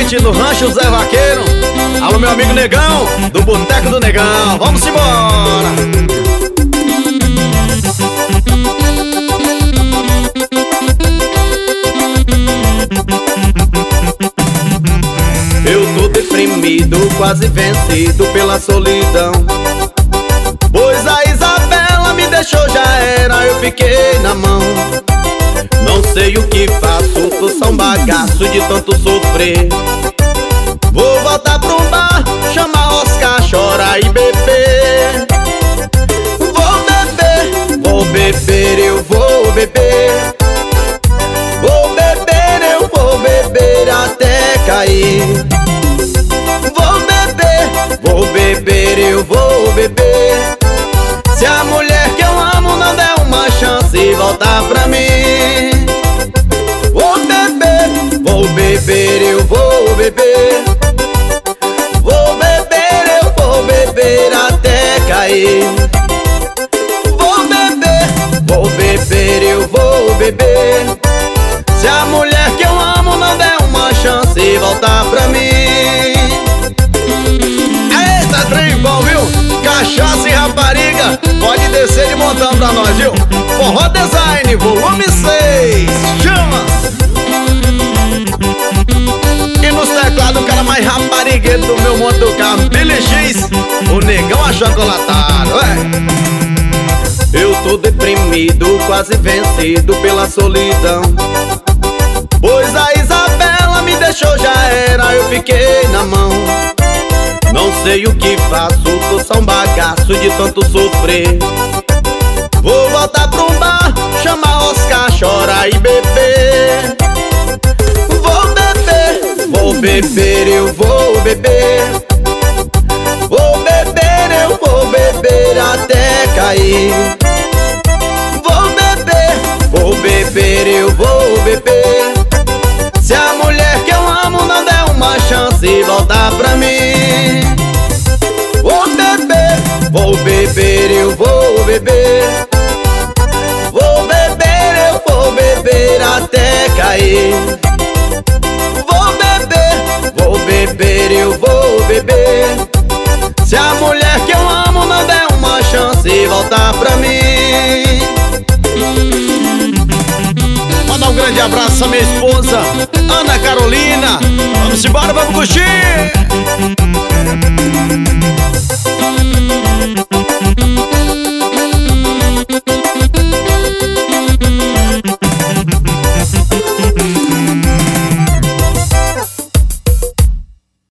curtindo o Rancho Zé Vaqueiro. Alô, meu amigo Negão, do Boteco do Negão. Vamos embora! Eu tô deprimido, quase vencido pela solidão, pois a Isabela me deixou, já era, eu fiquei na mão. Não sei o que faço, tô só um bagaço de tanto sofrer. Vou voltar pro bar, chamar Oscar, chorar e beber. Vou beber, eu vou beber. Vou beber, eu vou beber até cair. Vou beber, eu vou beber. Se a mulher que eu amo não der uma chance, voltar pra mim. Vou beber, eu vou beber. Vou beber até cair. Vou beber, eu vou beber. Se a mulher que eu amo não der uma chance, voltar pra mim. Eita, trem bom, viu? Cachaça e rapariga, pode descer de montão pra nós, viu? Forró Design, volume 6, chama! E nos teclados o cara mais raparigueiro do meu mundo do carro, Billy X, o Negão achocolatado, Eu tô deprimido, quase vencido pela solidão, pois a Isabela me deixou, já era, eu fiquei na mão. Não sei o que faço, tô só um bagaço de tanto sofrer. Vou voltar pro bar, chamar Oscar, chorar e beber. Vou beber, eu vou beber. Vou beber, eu vou beber até cair. Vou beber, eu vou beber. Se a mulher que eu amo não der uma chance, voltar pra mim. Vou beber, eu vou beber. Vou beber até cair. Vou beber, eu vou beber. Se a mulher que eu amo não der uma chance, voltar pra mim. Mandar um grande abraço à minha esposa, Ana Carolina. Vamos embora, vamos curtir!